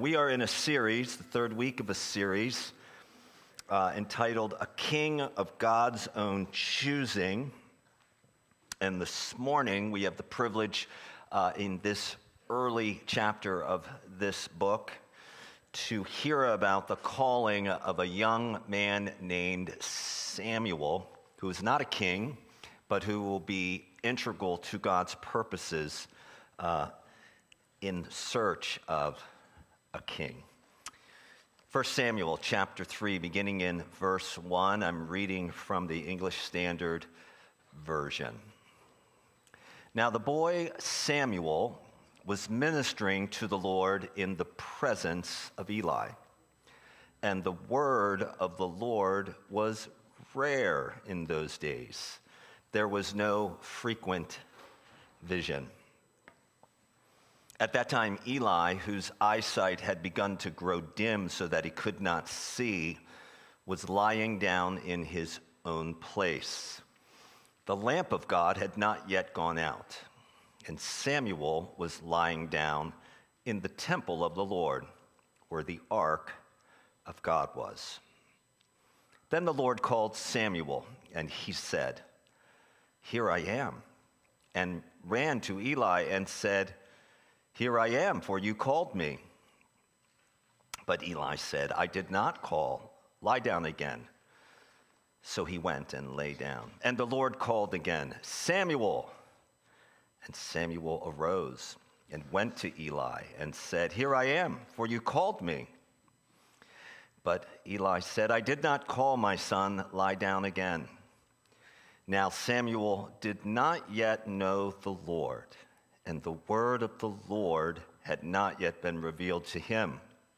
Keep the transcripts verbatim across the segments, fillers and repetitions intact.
We are in a series, the third week of a series, uh, entitled A King of God's Own Choosing. And this morning we have the privilege uh, in this early chapter of this book to hear about the calling of a young man named Samuel, who is not a king, but who will be integral to God's purposes uh, in search of a king. First Samuel chapter three, beginning in verse one. I'm reading from the English Standard Version. Now the boy Samuel was ministering to the Lord in the presence of Eli, and the word of the Lord was rare in those days. There was no frequent vision. At that time, Eli, whose eyesight had begun to grow dim so that he could not see, was lying down in his own place. The lamp of God had not yet gone out, and Samuel was lying down in the temple of the Lord, where the ark of God was. Then the Lord called Samuel, and he said, "Here I am," and ran to Eli and said, "Here I am, for you called me." But Eli said, "I did not call. Lie down again." So he went and lay down. And the Lord called again, "Samuel." And Samuel arose and went to Eli and said, "Here I am, for you called me." But Eli said, "I did not call, my son. Lie down again." Now Samuel did not yet know the Lord, and the word of the Lord had not yet been revealed to him.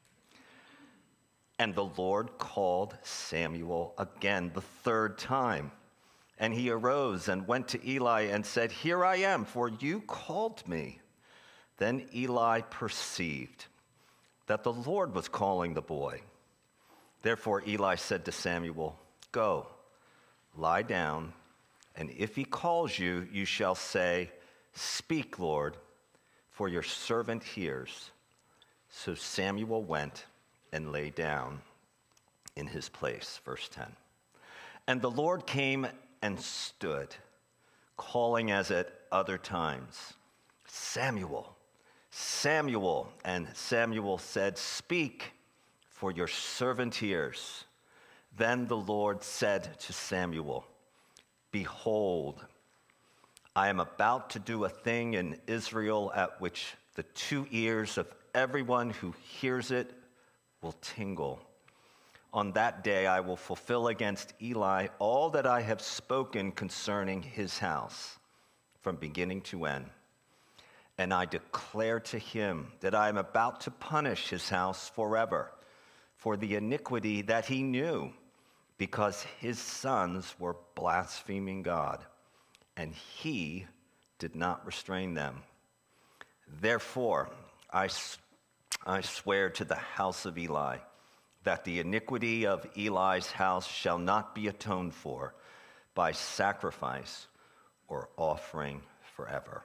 And the Lord called Samuel again the third time. And he arose and went to Eli and said, "Here I am, for you called me." Then Eli perceived that the Lord was calling the boy. Therefore Eli said to Samuel, "Go, lie down, and if he calls you, you shall say, 'Speak, Lord, for your servant hears.'" So Samuel went and lay down in his place. Verse ten. And the Lord came and stood, calling as at other times, "Samuel, Samuel." And Samuel said, "Speak, for your servant hears." Then the Lord said to Samuel, "Behold, I am about to do a thing in Israel at which the two ears of everyone who hears it will tingle. On that day I will fulfill against Eli all that I have spoken concerning his house from beginning to end. And I declare to him that I am about to punish his house forever for the iniquity that he knew, because his sons were blaspheming God, and he did not restrain them. Therefore, I, I swear to the house of Eli that the iniquity of Eli's house shall not be atoned for by sacrifice or offering forever."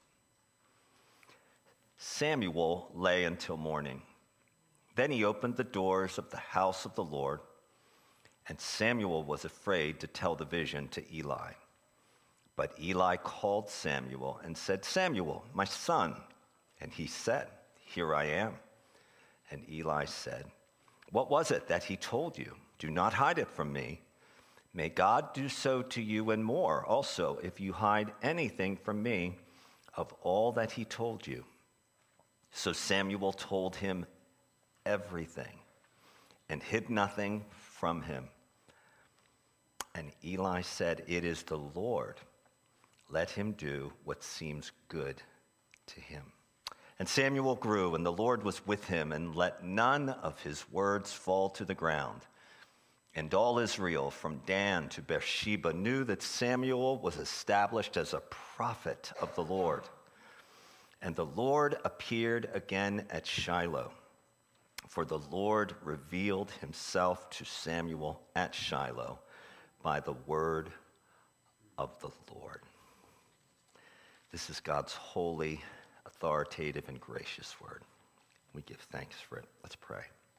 Samuel lay until morning. Then he opened the doors of the house of the Lord, and Samuel was afraid to tell the vision to Eli. But Eli called Samuel and said, "Samuel, my son." And he said, "Here I am." And Eli said, "What was it that he told you? Do not hide it from me. May God do so to you and more also if you hide anything from me of all that he told you." So Samuel told him everything and hid nothing from him. And Eli said, "It is the Lord. Let him do what seems good to him." And Samuel grew, and the Lord was with him, and let none of his words fall to the ground. And all Israel, from Dan to Beersheba, knew that Samuel was established as a prophet of the Lord. And the Lord appeared again at Shiloh, for the Lord revealed himself to Samuel at Shiloh by the word of the Lord. This is God's holy, authoritative, and gracious word. We give thanks for it. Let's pray.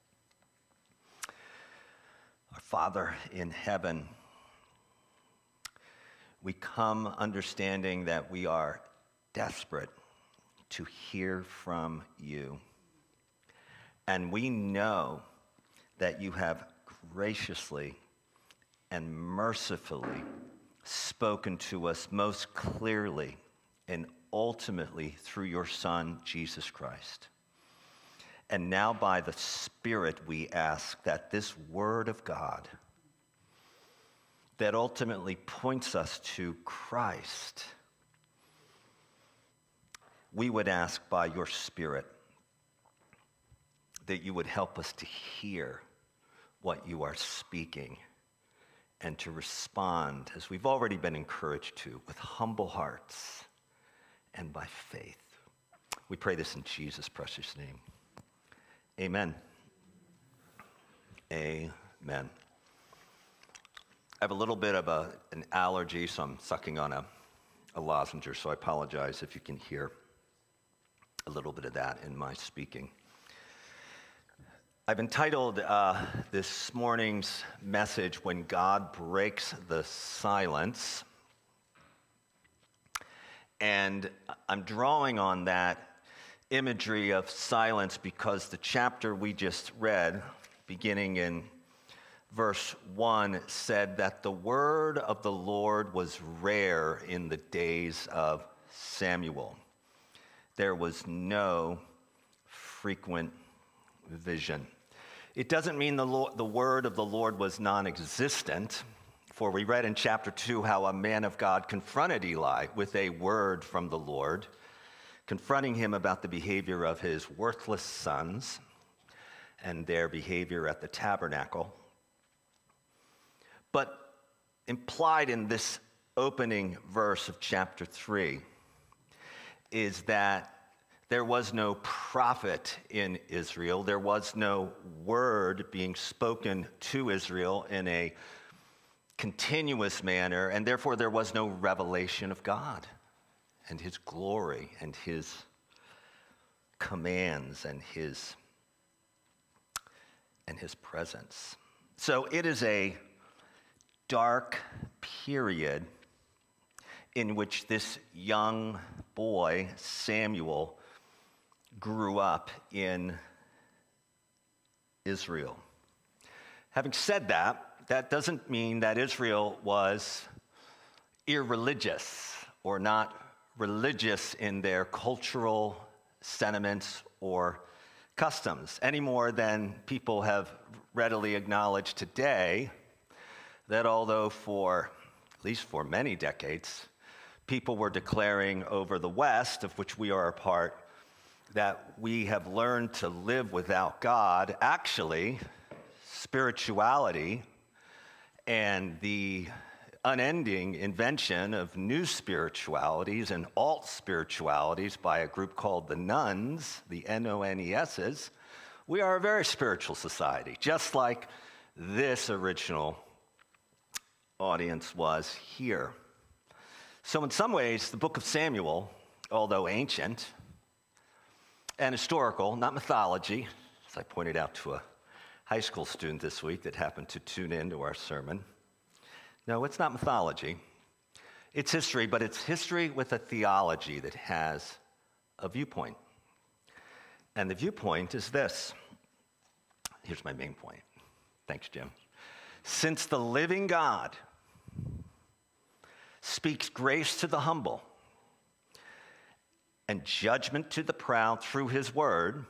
Our Father in heaven, we come understanding that we are desperate to hear from you. And we know that you have graciously and mercifully spoken to us most clearly and ultimately through your Son, Jesus Christ. And now by the Spirit we ask that this word of God that ultimately points us to Christ, we would ask by your Spirit that you would help us to hear what you are speaking and to respond, as we've already been encouraged to, with humble hearts and by faith. We pray this in Jesus' precious name. Amen. Amen. I have a little bit of a, an allergy, so I'm sucking on a, a lozenge, so I apologize if you can hear a little bit of that in my speaking. I've entitled uh, this morning's message, When God Breaks the Silence. And I'm drawing on that imagery of silence because the chapter we just read, beginning in verse one, said that the word of the Lord was rare in the days of Samuel. There was no frequent vision. It doesn't mean the, Lord, the word of the Lord was non-existent, for we read in chapter two how a man of God confronted Eli with a word from the Lord, confronting him about the behavior of his worthless sons and their behavior at the tabernacle. But implied in this opening verse of chapter three is that there was no prophet in Israel. There was no word being spoken to Israel in a continuous manner, and therefore there was no revelation of God and his glory and his commands and his and his presence. So it is a dark period in which this young boy, Samuel, grew up in Israel. Having said that, that doesn't mean that Israel was irreligious or not religious in their cultural sentiments or customs, any more than people have readily acknowledged today that although for, at least for many decades, people were declaring over the West, of which we are a part, that we have learned to live without God, actually, spirituality and the unending invention of new spiritualities and alt spiritualities by a group called the Nones, the N O N E S's, we are a very spiritual society, just like this original audience was here. So in some ways, the book of Samuel, although ancient and historical, not mythology, as I pointed out to a high school student this week that happened to tune in to our sermon. No, it's not mythology. It's history, but it's history with a theology that has a viewpoint. And the viewpoint is this. Here's my main point. Thanks, Jim. Since the living God speaks grace to the humble and judgment to the proud through his word,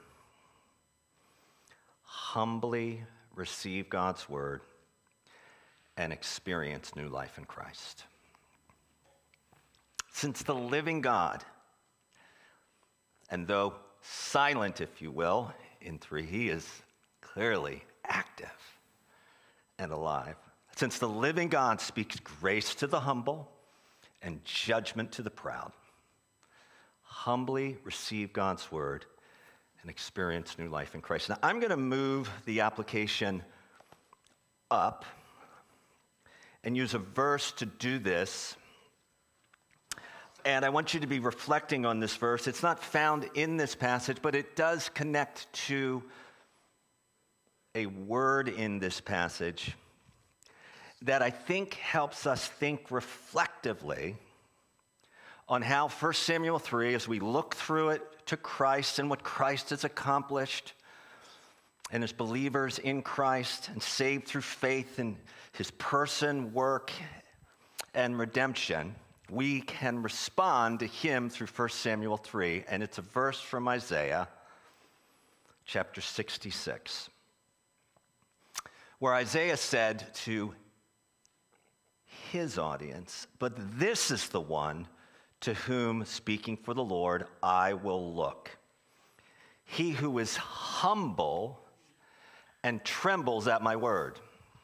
humbly receive God's word and experience new life in Christ. Since the living God, and though silent, if you will, in three, he is clearly active and alive. Since the living God speaks grace to the humble and judgment to the proud, humbly receive God's word and experience new life in Christ. Now, I'm going to move the application up and use a verse to do this And I want you to be reflecting on this verse. It's not found in this passage, but it does connect to a word in this passage that I think helps us think reflectively on how First Samuel three, as we look through it to Christ and what Christ has accomplished, and as believers in Christ and saved through faith in his person, work, and redemption, we can respond to him through First Samuel three, and it's a verse from Isaiah chapter sixty-six, where Isaiah said to his audience, "But this is the one to whom, speaking for the Lord, I will look. He who is humble and trembles at my word."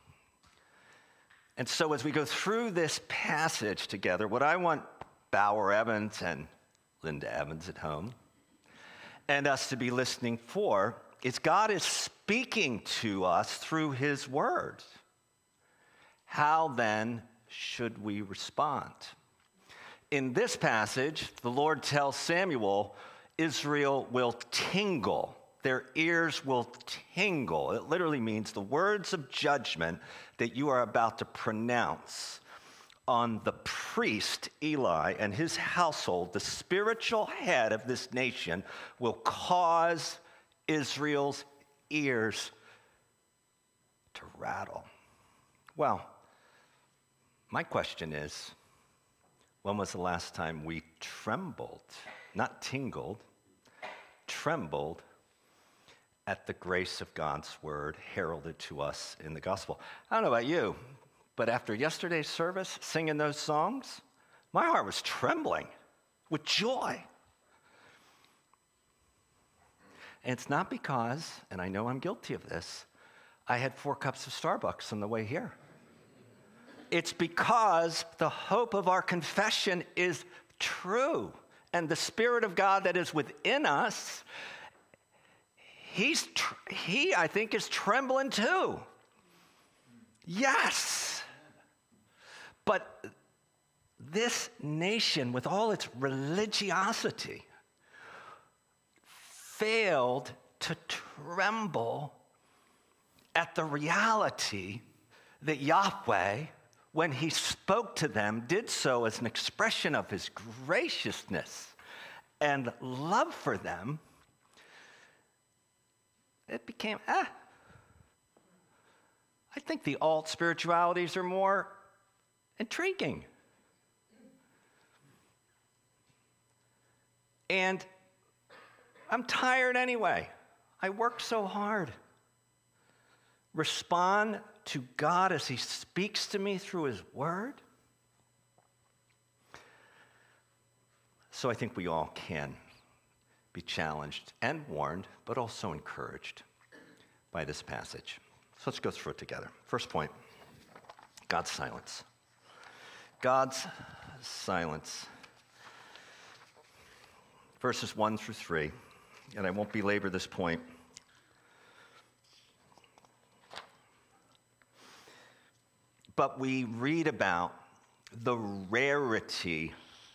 And so as we go through this passage together, what I want Bauer Evans and Linda Evans at home and us to be listening for is God is speaking to us through his word. How then should we respond? In this passage, the Lord tells Samuel, Israel will tingle. Their ears will tingle. It literally means the words of judgment that you are about to pronounce on the priest Eli and his household, the spiritual head of this nation, will cause Israel's ears to rattle. Well, my question is, when was the last time we trembled, not tingled, trembled at the grace of God's word heralded to us in the gospel? I don't know about you, but after yesterday's service, singing those songs, my heart was trembling with joy. And it's not because, and I know I'm guilty of this, I had four cups of Starbucks on the way here. It's because the hope of our confession is true, and the Spirit of God that is within us, he's tr- he, I think, is trembling too. Yes. But this nation, with all its religiosity, failed to tremble at the reality that Yahweh, when he spoke to them, did so as an expression of his graciousness and love for them. It became, ah, I think the alt spiritualities are more intriguing. And I'm tired anyway. I work so hard. Respond to God as he speaks to me through his word. So I think we all can be challenged and warned, but also encouraged by this passage. So let's go through it together. First point, God's silence. God's silence. Verses one through three, and I won't belabor this point. But we read about the rarity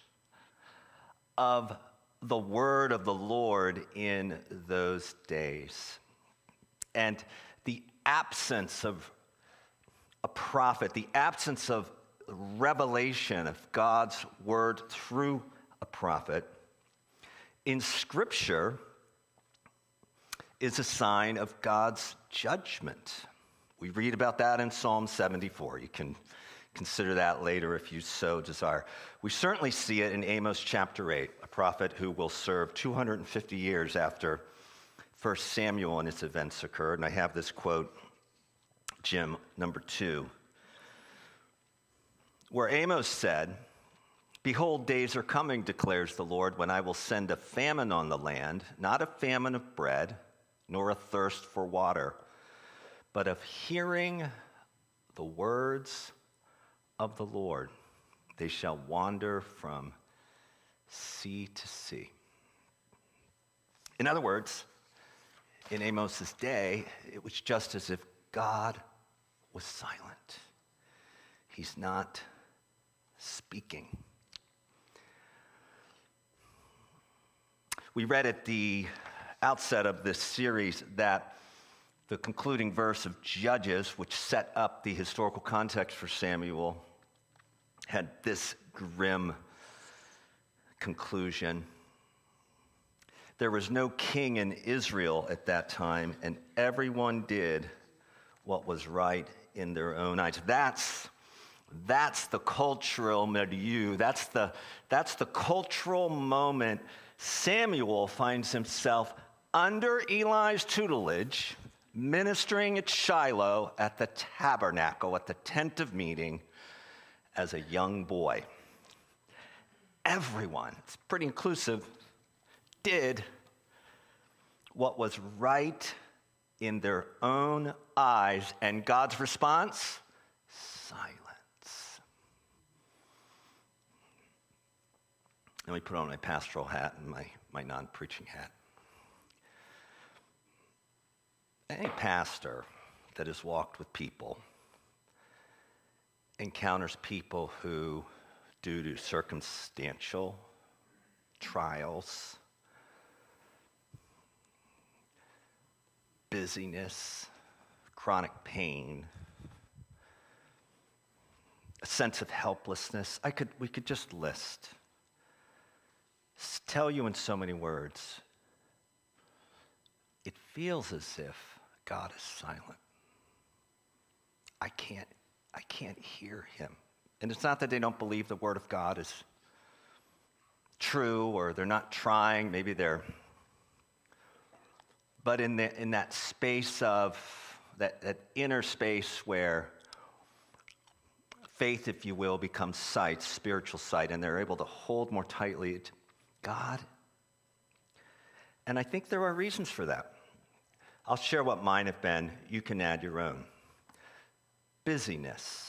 of the word of the Lord in those days, and the absence of a prophet, the absence of revelation of God's word through a prophet in Scripture is a sign of God's judgment. We read about that in Psalm seventy-four. You can consider that later if you so desire. We certainly see it in Amos chapter eight, a prophet who will serve two hundred fifty years after First Samuel and its events occurred. And I have this quote, Jim, number two, where Amos said, "Behold, days are coming, declares the Lord, when I will send a famine on the land, not a famine of bread, nor a thirst for water, but of hearing the words of the Lord. They shall wander from sea to sea." In other words, in Amos's day, it was just as if God was silent. He's not speaking. We read at the outset of this series that the concluding verse of Judges, which set up the historical context for Samuel, had this grim conclusion. There was no king in Israel at that time, and everyone did what was right in their own eyes. That's, that's the cultural milieu. That's the, that's the cultural moment Samuel finds himself under Eli's tutelage, ministering at Shiloh at the tabernacle, at the tent of meeting, as a young boy. Everyone, it's pretty inclusive, did what was right in their own eyes. And God's response? Silence. Let me put on my pastoral hat and my, my non-preaching hat. Any pastor that has walked with people encounters people who, due to circumstantial trials, busyness, chronic pain, a sense of helplessness, I could, we could just list, tell you in so many words, it feels as if God is silent. I can't, I can't hear him. And it's not that they don't believe the word of God is true or they're not trying, maybe they're, but in, the, in that space of, that, that inner space where faith, if you will, becomes sight, spiritual sight, and they're able to hold more tightly to God. And I think there are reasons for that. I'll share what mine have been. You can add your own. Busyness.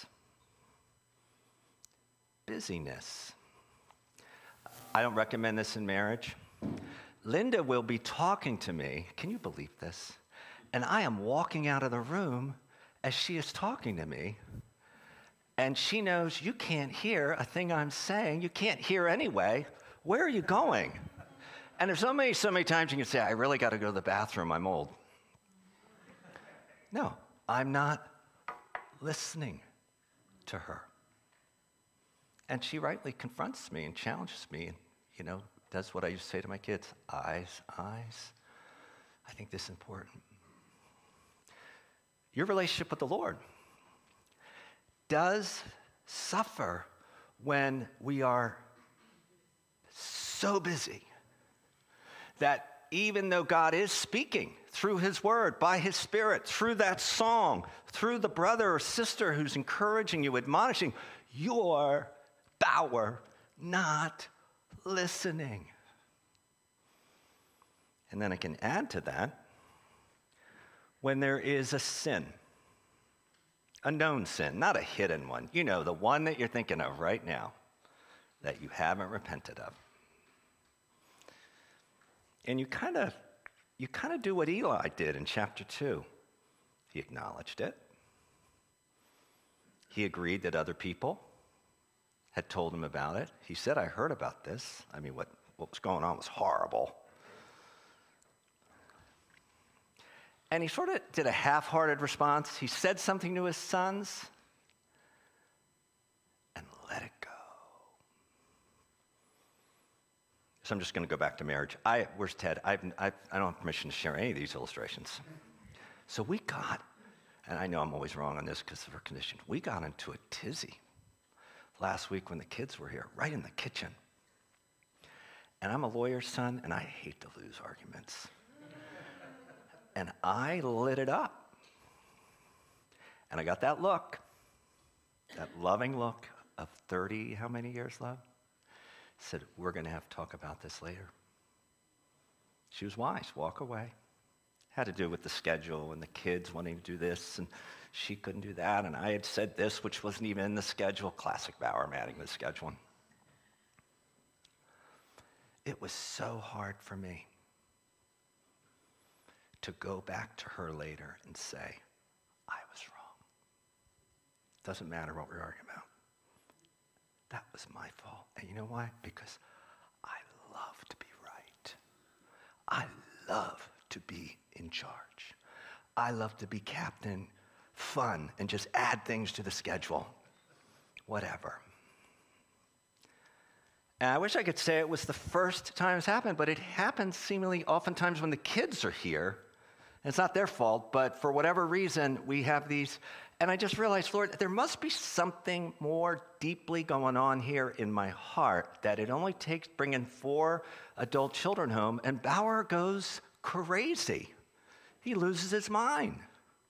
Busyness. I don't recommend this in marriage. Linda will be talking to me. Can you believe this? And I am walking out of the room as she is talking to me. And she knows you can't hear a thing I'm saying. You can't hear anyway. Where are you going? And there's so many, so many times you can say, I really got to go to the bathroom. I'm old. No, I'm not listening to her. And she rightly confronts me and challenges me, and, you know, does what I used to say to my kids, eyes, eyes. I think this is important. Your relationship with the Lord does suffer when we are so busy that even though God is speaking through his word, by his spirit, through that song, through the brother or sister who's encouraging you, admonishing, you're Bauer not listening. And then I can add to that, when there is a sin, a known sin, not a hidden one, you know, the one that you're thinking of right now that you haven't repented of. And you kind of you kind of do what Eli did in chapter two. He acknowledged it. He agreed that other people had told him about it. He said, I heard about this. I mean, what, what was going on was horrible. And he sort of did a half-hearted response. He said something to his sons and let it go. So I'm just going to go back to marriage. I, where's Ted? I've, I've, I don't have permission to share any of these illustrations. So we got, and I know I'm always wrong on this because of our condition, we got into a tizzy last week when the kids were here, right in the kitchen. And I'm a lawyer's son, and I hate to lose arguments. And I lit it up. And I got that look, that loving look of thirty, how many years, love? Said, we're going to have to talk about this later. She was wise, walk away. Had to do with the schedule and the kids wanting to do this, and she couldn't do that, and I had said this, which wasn't even in the schedule. Classic Bauer, adding the schedule. It was so hard for me to go back to her later and say, I was wrong. Doesn't matter what we're arguing about. That was my fault. And you know why? Because I love to be right. I love to be in charge. I love to be captain, fun, and just add things to the schedule, whatever. And I wish I could say it was the first time it's happened, but it happens seemingly oftentimes when the kids are here. And it's not their fault, but for whatever reason, we have these. And I just realized, Lord, there must be something more deeply going on here in my heart, that it only takes bringing four adult children home, and Bauer goes crazy. He loses his mind.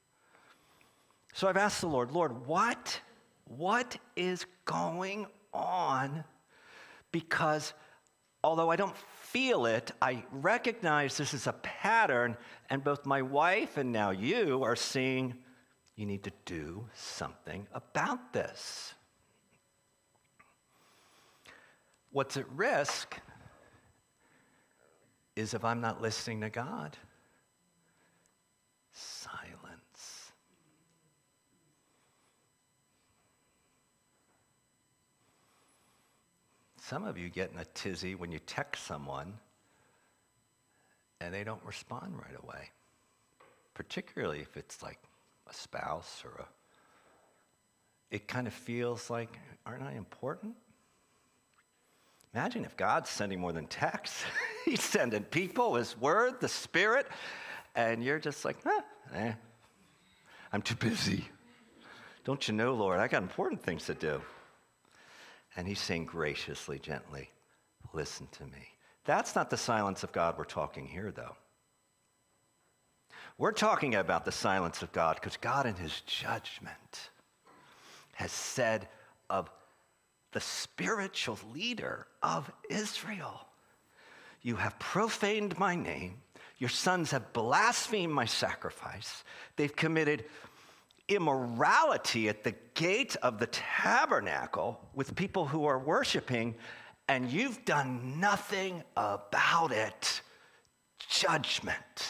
So I've asked the Lord, Lord, what, what is going on? Because although I don't feel it, I recognize this is a pattern, and both my wife and now you are seeing you need to do something about this. What's at risk is if I'm not listening to God, silence. Some of you get in a tizzy when you text someone and they don't respond right away, particularly if it's like a spouse or a, it kind of feels like, aren't I important? Imagine if God's sending more than texts. He's sending people, His Word, the Spirit, and you're just like, huh, eh, I'm too busy. Don't you know, Lord, I got important things to do. And He's saying graciously, gently, listen to me. That's not the silence of God we're talking here, though. We're talking about the silence of God because God in His judgment has said of the spiritual leader of Israel, you have profaned my name. Your sons have blasphemed my sacrifice. They've committed immorality at the gate of the tabernacle with people who are worshiping, and you've done nothing about it. Judgment.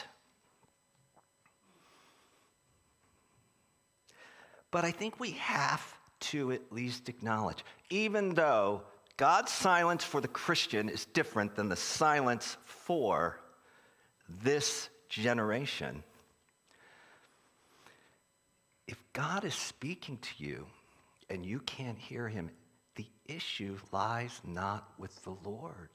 But I think we have to at least acknowledge, even though God's silence for the Christian is different than the silence for this generation, if God is speaking to you and you can't hear Him, the issue lies not with the Lord.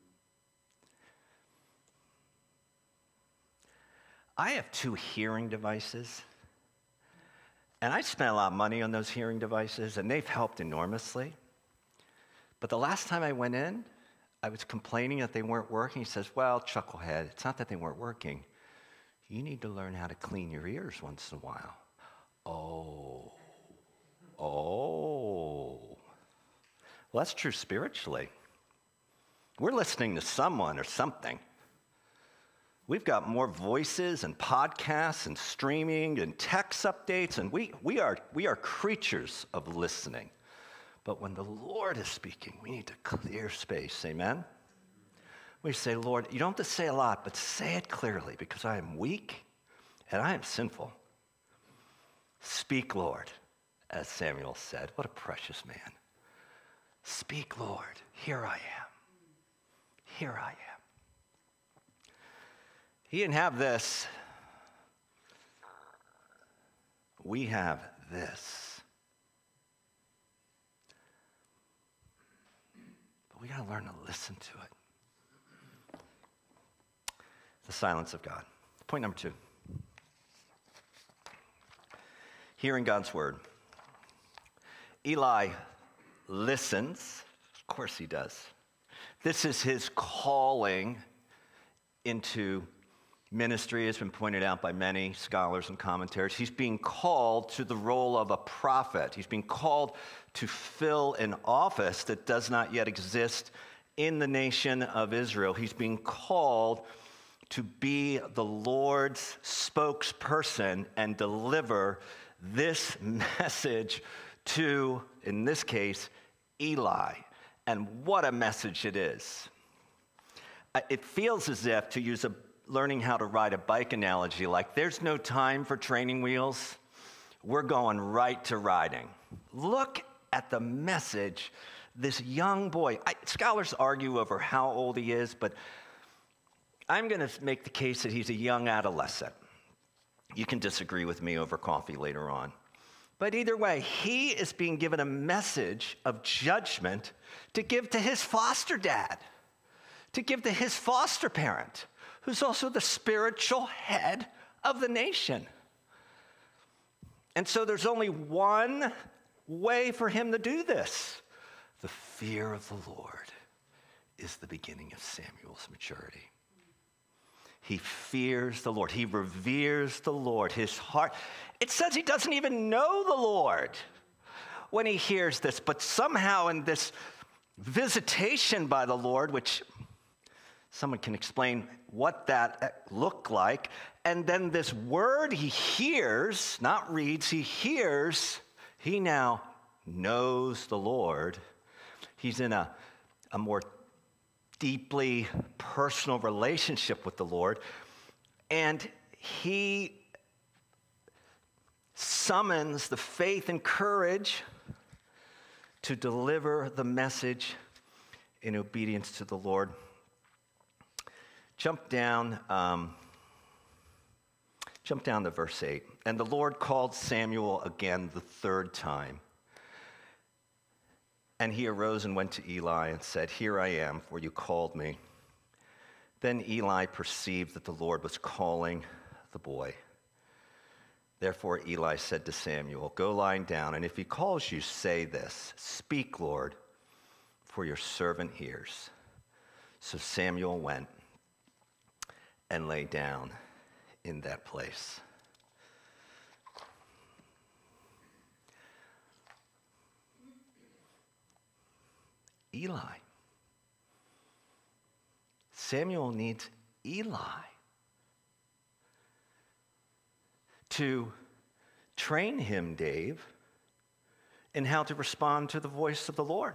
I have two hearing devices, and I spent a lot of money on those hearing devices, and they've helped enormously. But the last time I went in, I was complaining that they weren't working. He says, well, chucklehead, it's not that they weren't working. You need to learn how to clean your ears once in a while. Oh, oh. Well, that's true spiritually. We're listening to someone or something. We've got more voices and podcasts and streaming and text updates, and we, we, are, we are creatures of listening. But when the Lord is speaking, we need to clear space, amen? We say, Lord, you don't have to say a lot, but say it clearly, because I am weak and I am sinful. Speak, Lord, as Samuel said. What a precious man. Speak, Lord. Here I am. Here I am. He didn't have this. We have this. But we got to learn to listen to it. The silence of God. Point number two. Hearing God's word. Eli listens. Of course he does. This is his calling into ministry, has been pointed out by many scholars and commentators. He's being called to the role of a prophet. He's being called to fill an office that does not yet exist in the nation of Israel. He's being called to be the Lord's spokesperson and deliver this message to, in this case, Eli. And what a message it is. It feels as if, to use a learning how to ride a bike analogy, like there's no time for training wheels. We're going right to riding. Look at the message this young boy, I, scholars argue over how old he is, but I'm going to make the case that he's a young adolescent. You can disagree with me over coffee later on. But either way, he is being given a message of judgment to give to his foster dad, to give to his foster parent, who's also the spiritual head of the nation. And so there's only one way for him to do this. The fear of the Lord is the beginning of Samuel's maturity. He fears the Lord. He reveres the Lord. His heart, it says he doesn't even know the Lord when he hears this, but somehow in this visitation by the Lord, which someone can explain what that looked like, and then this word he hears, not reads, he hears, he now knows the Lord. He's in a, a more deeply personal relationship with the Lord, and he summons the faith and courage to deliver the message in obedience to the Lord. Jump down, um, jump down to verse eight. And the Lord called Samuel again the third time. And he arose and went to Eli and said, "Here I am, for you called me." Then Eli perceived that the Lord was calling the boy. Therefore Eli said to Samuel, "Go lie down, and if he calls you, say this, 'Speak, Lord, for your servant hears.'" So Samuel went and lay down in that place. Eli. Samuel needs Eli to train him, Dave, in how to respond to the voice of the Lord.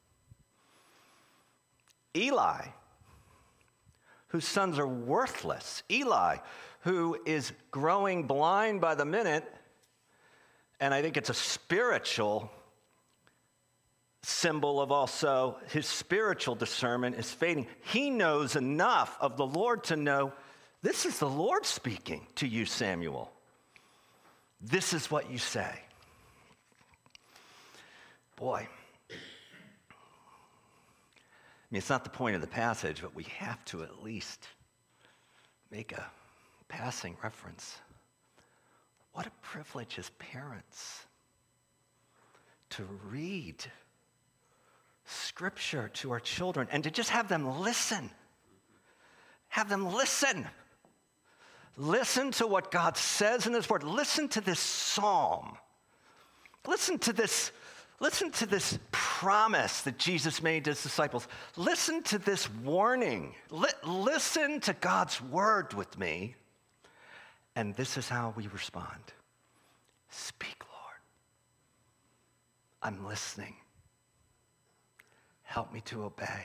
Eli, whose sons are worthless. Eli, who is growing blind by the minute, and I think it's a spiritual symbol of also his spiritual discernment is fading. He knows enough of the Lord to know, this is the Lord speaking to you, Samuel. This is what you say. Boy, I mean, it's not the point of the passage, but we have to at least make a passing reference. What a privilege as parents to read Scripture to our children and to just have them listen. Have them listen. Listen to what God says in His Word. Listen to this psalm. Listen to this, listen to this promise that Jesus made to His disciples. Listen to this warning. Li- listen to God's Word with me. And this is how we respond. Speak, Lord. I'm listening. Help me to obey.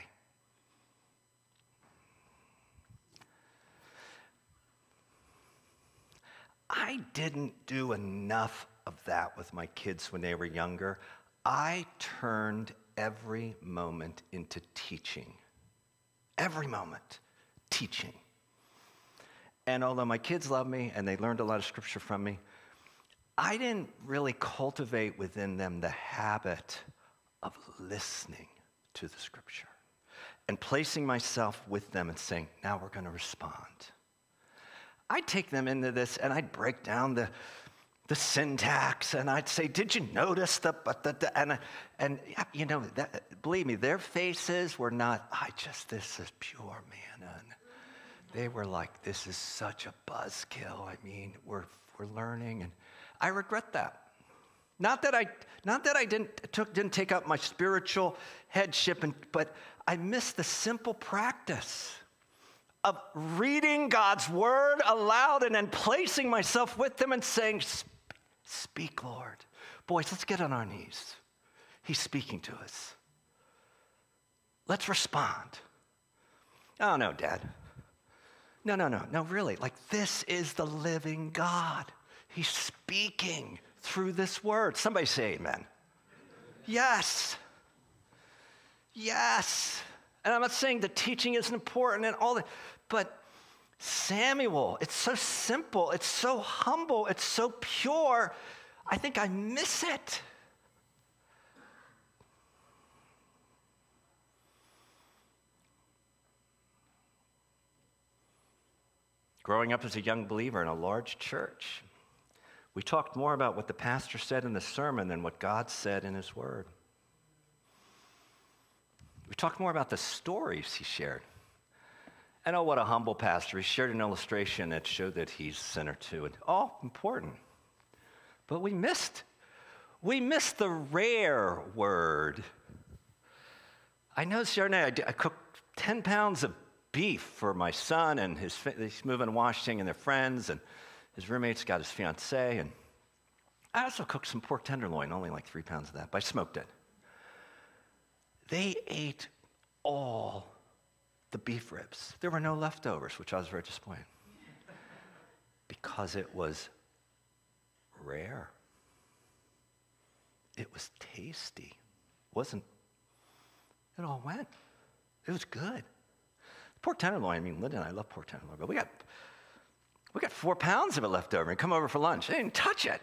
I didn't do enough of that with my kids when they were younger. I turned every moment into teaching. Every moment, teaching. And although my kids love me and they learned a lot of Scripture from me, I didn't really cultivate within them the habit of listening to the Scripture and placing myself with them and saying, now we're going to respond. I'd take them into this and I'd break down the, the syntax and I'd say, did you notice the, the, the and, and you know, that, believe me, their faces were not, I just, this is pure manna. And they were like, this is such a buzzkill. I mean, we're, we're learning. And I regret that. Not that I, not that I didn't took didn't take up my spiritual headship, and, but I missed the simple practice of reading God's Word aloud and then placing myself with them and saying, "Speak, Lord." Boys, let's get on our knees. He's speaking to us. Let's respond. Oh no, Dad. No, no, no, no. Really, like this is the living God. He's speaking through this word. Somebody say amen. Yes. Yes. And I'm not saying the teaching isn't important and all that, but Samuel, it's so simple, it's so humble, it's so pure. I think I miss it. Growing up as a young believer in a large church, we talked more about what the pastor said in the sermon than what God said in his word. We talked more about the stories he shared. And oh, what a humble pastor. He shared an illustration that showed that he's a sinner too. And all important. But we missed, we missed the rare word. I noticed the other night I, I cooked ten pounds of beef for my son and his, he's moving to Washington and their friends, and his roommate's got his fiancée. And I also cooked some pork tenderloin, only like three pounds of that, but I smoked it. They ate all the beef ribs. There were no leftovers, which I was very disappointed because it was rare. It was tasty. It wasn't, it all went. It was good. Pork tenderloin, I mean, Linda and I love pork tenderloin, but we got, we got four pounds of it left over and come over for lunch. They didn't touch it.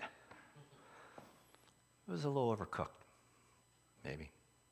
It was a little overcooked, maybe.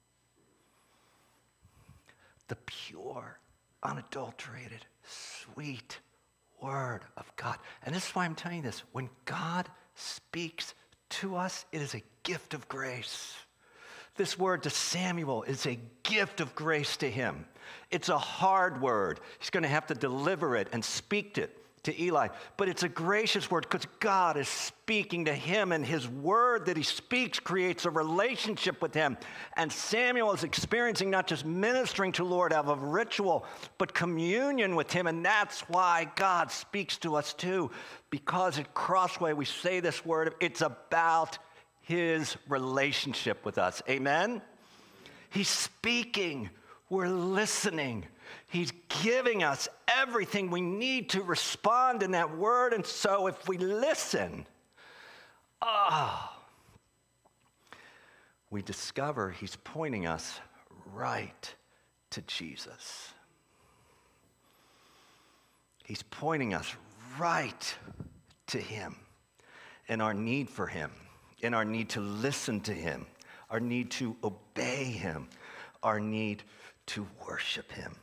The pure, unadulterated, sweet word of God. And this is why I'm telling you this. When God speaks to us, it is a gift of grace. This word to Samuel is a gift of grace to him. It's a hard word. He's going to have to deliver it and speak it to Eli. But it's a gracious word because God is speaking to him, and his word that he speaks creates a relationship with him. And Samuel is experiencing not just ministering to the Lord out of ritual, but communion with him. And that's why God speaks to us too. Because at Crossway we say this word, it's about his relationship with us. Amen? He's speaking. We're listening. He's giving us everything we need to respond in that word. And so if we listen, ah, oh, we discover he's pointing us right to Jesus. He's pointing us right to him and our need for him, in our need to listen to him, our need to obey him, our need to worship him.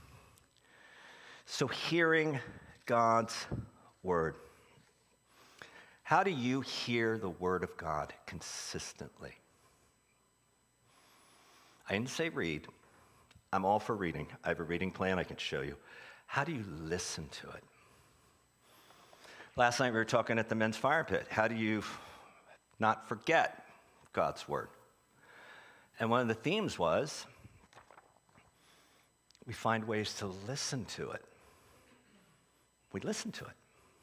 So hearing God's word. How do you hear the word of God consistently? I didn't say read. I'm all for reading. I have a reading plan I can show you. How do you listen to it? Last night we were talking at the men's fire pit. How do you not forget God's word? And one of the themes was we find ways to listen to it. We listen to it.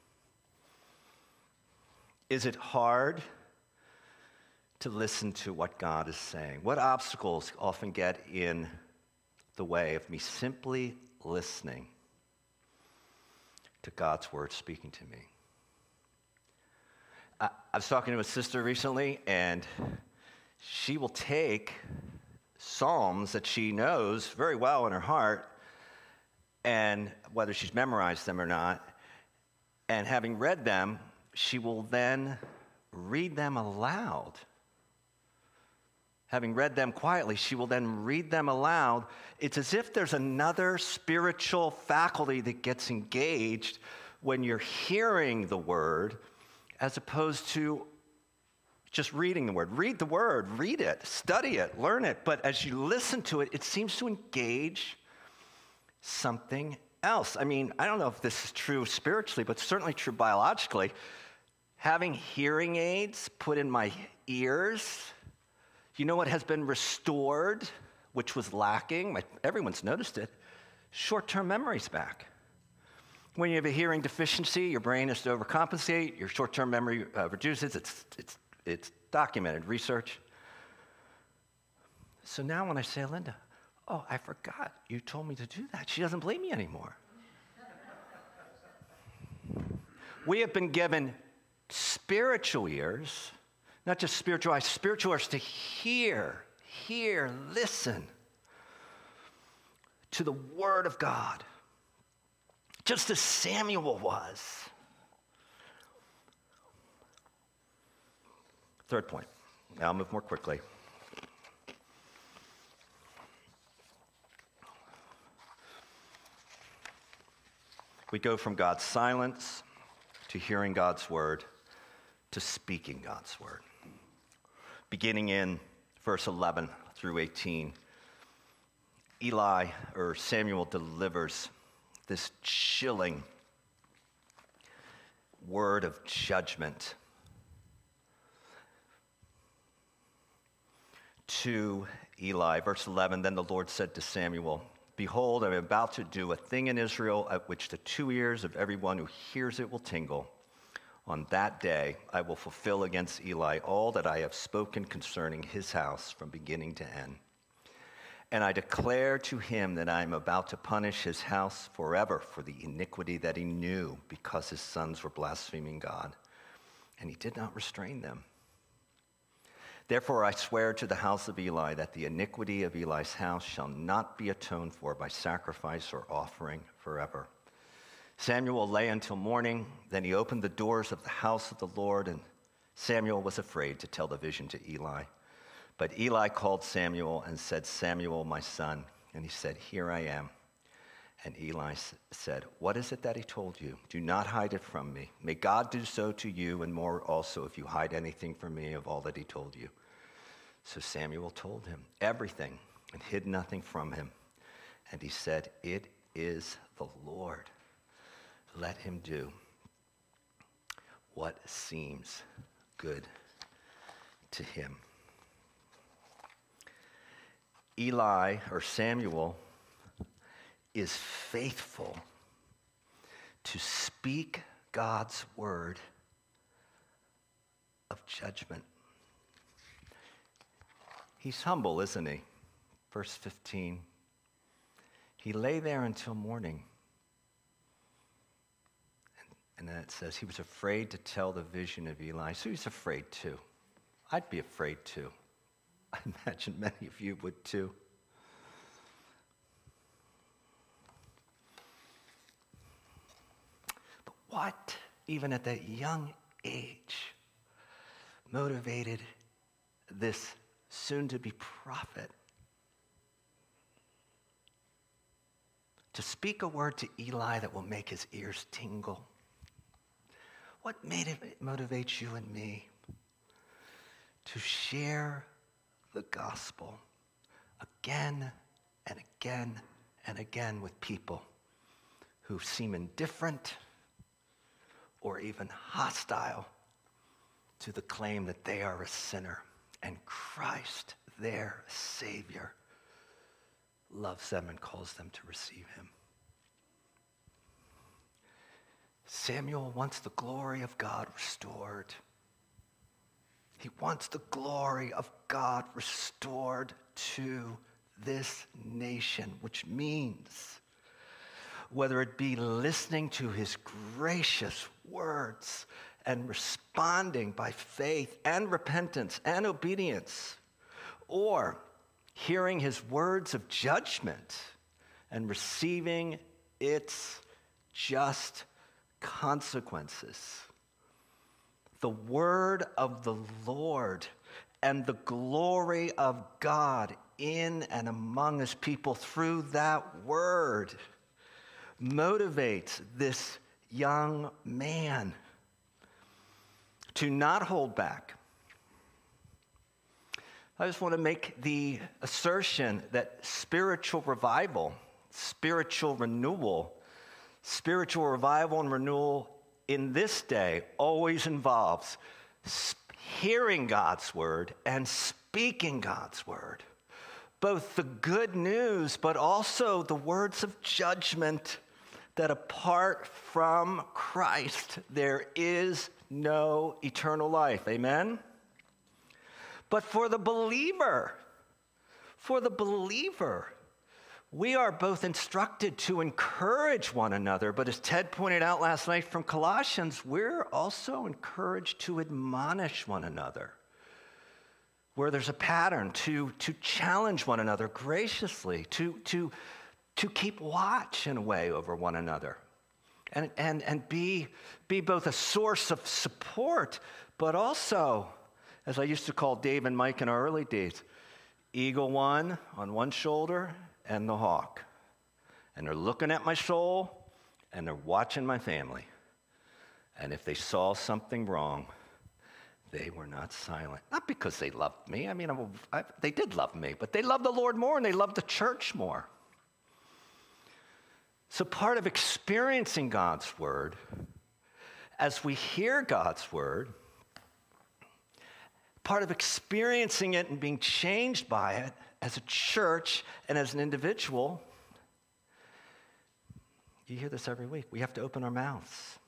Is it hard to listen to what God is saying? What obstacles often get in the way of me simply listening to God's word speaking to me? I, I was talking to a sister recently, and she will take Psalms that she knows very well in her heart, and whether she's memorized them or not, and having read them, she will then read them aloud. Having read them quietly, she will then read them aloud. It's as if there's another spiritual faculty that gets engaged when you're hearing the word, as opposed to just reading the word. Read the word, read it, study it, learn it. But as you listen to it, it seems to engage something else. I mean, I don't know if this is true spiritually, but certainly true biologically. Having hearing aids put in my ears, you know what has been restored, which was lacking? My, everyone's noticed it. Short-term memory's back. When you have a hearing deficiency, your brain has to overcompensate. Your short-term memory uh, reduces. It's, it's, it's documented, research. So now when I say, Linda, oh, I forgot you told me to do that, she doesn't believe me anymore. We have been given spiritual ears, not just spiritual eyes, spiritual ears to hear, hear, listen to the word of God, just as Samuel was. Third point. Now I'll move more quickly. We go from God's silence to hearing God's word to speaking God's word. Beginning in verse eleven through eighteen, Eli, or Samuel, delivers this chilling word of judgment to Eli. Verse eleven, then the Lord said to Samuel, behold, I am about to do a thing in Israel at which the two ears of everyone who hears it will tingle. On that day, I will fulfill against Eli all that I have spoken concerning his house from beginning to end. And I declare to him that I am about to punish his house forever for the iniquity that he knew because his sons were blaspheming God. And he did not restrain them. Therefore, I swear to the house of Eli that the iniquity of Eli's house shall not be atoned for by sacrifice or offering forever. Samuel lay until morning. Then he opened the doors of the house of the Lord, and Samuel was afraid to tell the vision to Eli. But Eli called Samuel and said, Samuel, my son. And he said, here I am. And Eli said, what is it that he told you? Do not hide it from me. May God do so to you and more also if you hide anything from me of all that he told you. So Samuel told him everything and hid nothing from him. And he said, it is the Lord. Let him do what seems good to him. Eli, or Samuel, is faithful to speak God's word of judgment. He's humble, isn't he? Verse fifteen. He lay there until morning. And, and then it says he was afraid to tell the vision of Eli. So he's afraid too. I'd be afraid too. I imagine many of you would too. But what, even at that young age, motivated this soon-to-be prophet to speak a word to Eli that will make his ears tingle? What made it motivate you and me to share the gospel again and again and again with people who seem indifferent or even hostile to the claim that they are a sinner and Christ, their Savior, loves them and calls them to receive him? Samuel wants the glory of God restored. He wants the glory of God restored to this nation, which means whether it be listening to his gracious words and responding by faith and repentance and obedience, or hearing his words of judgment and receiving its just consequences. The word of the Lord and the glory of God in and among his people through that word motivates this young man to not hold back. I just want to make the assertion that spiritual revival, spiritual renewal, spiritual revival and renewal in this day always involves hearing God's word and speaking God's word. Both the good news, but also the words of judgment that apart from Christ, there is no eternal life. Amen? But for the believer, for the believer, we are both instructed to encourage one another, but as Ted pointed out last night from Colossians, we're also encouraged to admonish one another, where there's a pattern to, to challenge one another graciously, to, to, to keep watch in a way over one another. and, and, and be, be both a source of support, but also, as I used to call Dave and Mike in our early days, Eagle One on one shoulder and the hawk. And they're looking at my soul, and they're watching my family. And if they saw something wrong, they were not silent. Not because they loved me. I mean, I, I, they did love me, but they loved the Lord more, and they loved the church more. So part of experiencing God's word, as we hear God's word, part of experiencing it and being changed by it as a church and as an individual, you hear this every week. We have to open our mouths.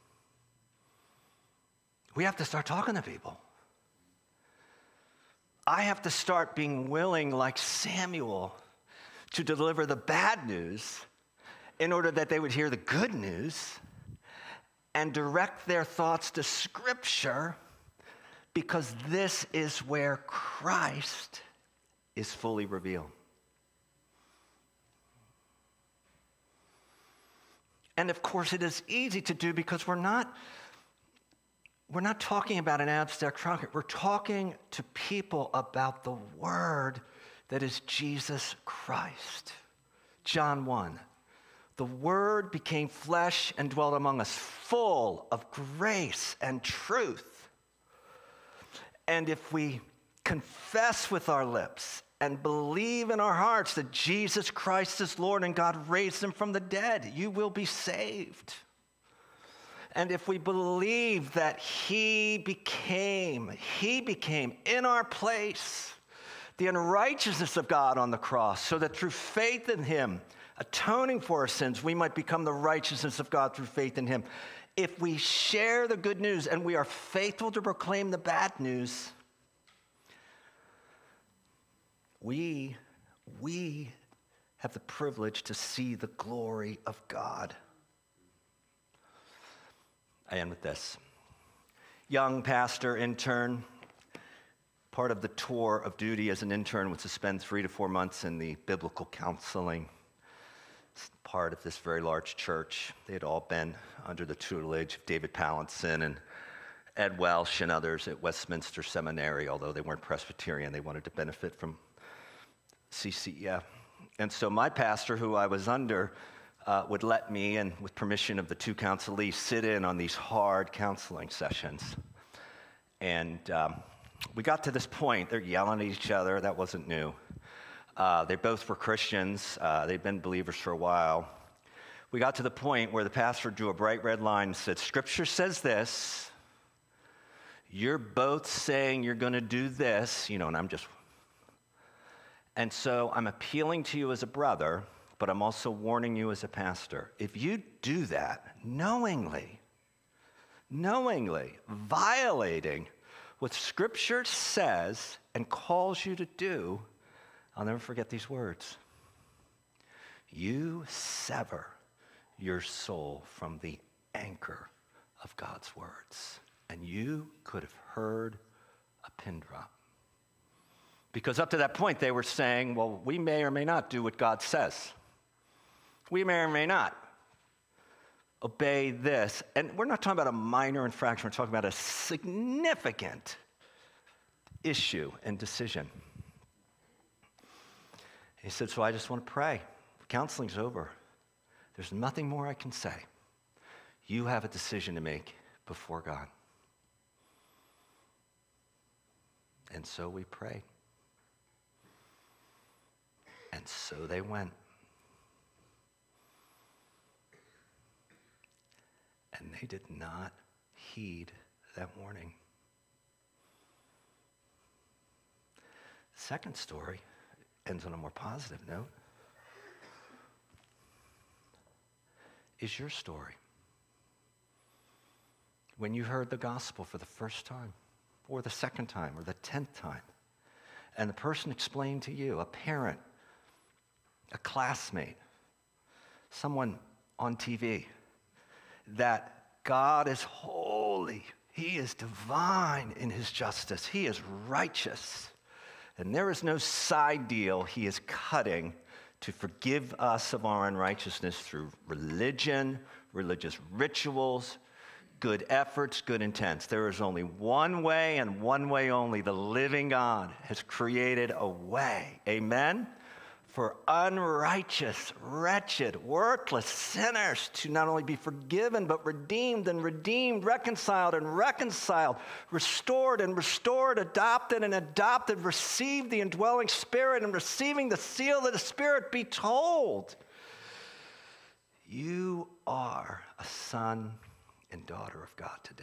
We have to start talking to people. I have to start being willing, like Samuel, to deliver the bad news in order that they would hear the good news and direct their thoughts to Scripture, because this is where Christ is fully revealed. And of course, it is easy to do because we're not, we're not talking about an abstract concept. We're talking to people about the Word that is Jesus Christ. John one. The Word became flesh and dwelt among us, full of grace and truth. And if we confess with our lips and believe in our hearts that Jesus Christ is Lord and God raised him from the dead, you will be saved. And if we believe that he became, he became in our place the unrighteousness of God on the cross, so that through faith in him, atoning for our sins, we might become the righteousness of God through faith in him. If we share the good news and we are faithful to proclaim the bad news, we, we have the privilege to see the glory of God. I end with this. Young pastor, intern, part of the tour of duty as an intern was to spend three to four months in the biblical counseling part of this very large church. They had all been under the tutelage of David Pallinson and Ed Welsh and others at Westminster Seminary. Although they weren't Presbyterian, they wanted to benefit from C C E F. And so my pastor, who I was under, uh, would let me, and with permission of the two counselees, sit in on these hard counseling sessions. And um, we got to this point. They're yelling at each other. That wasn't new. Uh, they both were Christians. Uh, they'd been believers for a while. We got to the point where the pastor drew a bright red line and said, Scripture says this. You're both saying you're going to do this, you know, and I'm just... And so I'm appealing to you as a brother, but I'm also warning you as a pastor. If you do that knowingly, knowingly violating what Scripture says and calls you to do, I'll never forget these words. You sever your soul from the anchor of God's words, and you could have heard a pin drop. Because up to that point, they were saying, well, we may or may not do what God says. We may or may not obey this. And we're not talking about a minor infraction. We're talking about a significant issue and decision. He said, so I just want to pray. Counseling's over. There's nothing more I can say. You have a decision to make before God. And so we prayed. And so they went. And they did not heed that warning. The second story ends on a more positive note. Is your story. When you heard the gospel for the first time, or the second time, or the tenth time, and the person explained to you, a parent, a classmate, someone on T V, that God is holy, he is divine in his justice, he is righteous, and there is no side deal he is cutting to forgive us of our unrighteousness through religion, religious rituals, good efforts, good intents. There is only one way and one way only. The living God has created a way. Amen? For unrighteous, wretched, worthless sinners to not only be forgiven, but redeemed and redeemed, reconciled and reconciled, restored and restored, adopted and adopted, received the indwelling Spirit and receiving the seal of the Spirit, be told, you are a son and daughter of God today.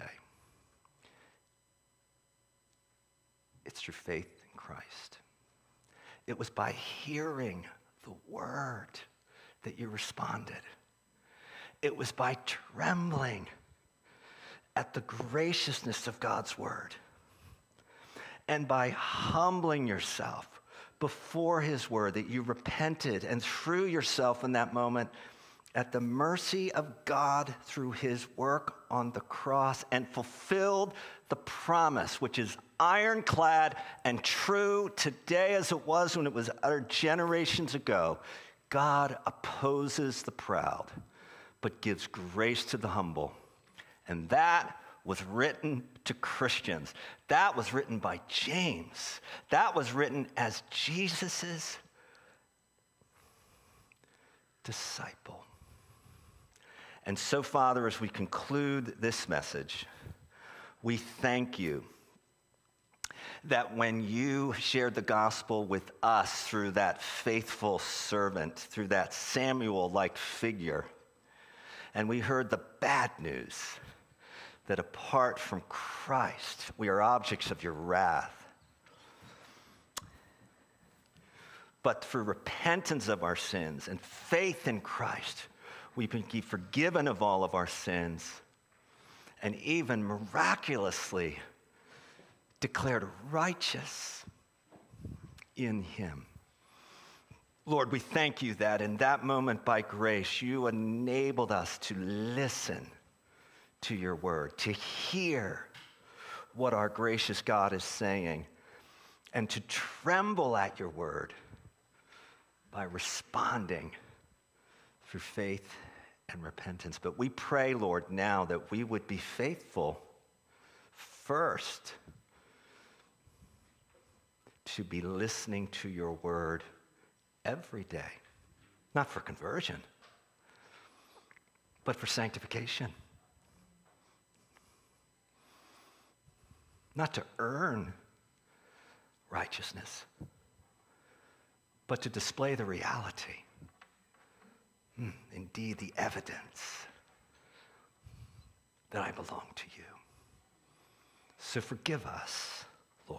It's through faith in Christ. It was by hearing the word that you responded. It was by trembling at the graciousness of God's word and by humbling yourself before his word that you repented and threw yourself in that moment at the mercy of God through his work on the cross and fulfilled the promise, which is ironclad and true today as it was when it was uttered generations ago. God opposes the proud, but gives grace to the humble. And that was written to Christians. That was written by James. That was written as Jesus's disciple. And so, Father, as we conclude this message, we thank you that when you shared the gospel with us through that faithful servant, through that Samuel-like figure, and we heard the bad news that apart from Christ, we are objects of your wrath. But through repentance of our sins and faith in Christ, we can be forgiven of all of our sins and even miraculously declared righteous in him. Lord, we thank you that in that moment by grace, you enabled us to listen to your word, to hear what our gracious God is saying, and to tremble at your word by responding through faith and repentance. But we pray, Lord, now that we would be faithful first to be listening to your word every day, not for conversion, but for sanctification. Not to earn righteousness, but to display the reality. Mm, indeed, the evidence that I belong to you. So forgive us, Lord.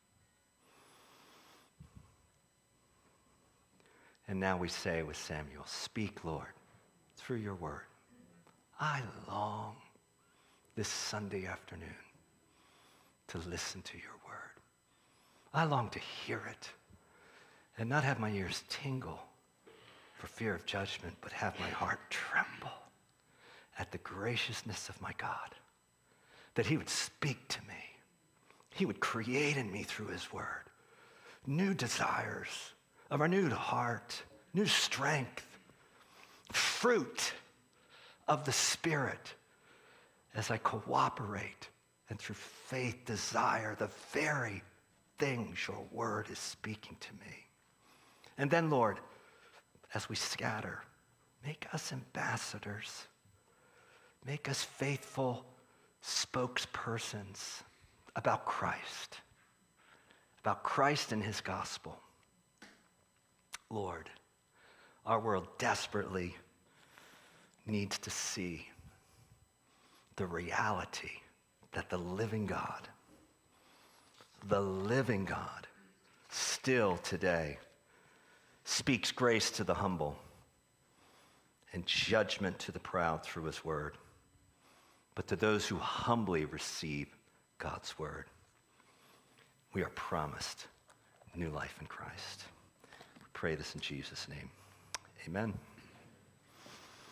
And now we say with Samuel, speak, Lord, through your word. I long this Sunday afternoon to listen to your word. I long to hear it and not have my ears tingle for fear of judgment, but have my heart tremble at the graciousness of my God, that he would speak to me. He would create in me through his word new desires, a renewed heart, new strength, fruit of the Spirit as I cooperate and through faith desire the very things your word is speaking to me. And then, Lord, as we scatter, make us ambassadors. Make us faithful spokespersons about Christ, about Christ and his gospel. Lord, our world desperately needs to see the reality that the living God, the living God, still today speaks grace to the humble and judgment to the proud through his word. But to those who humbly receive God's word, we are promised new life in Christ. We pray this in Jesus' name. Amen.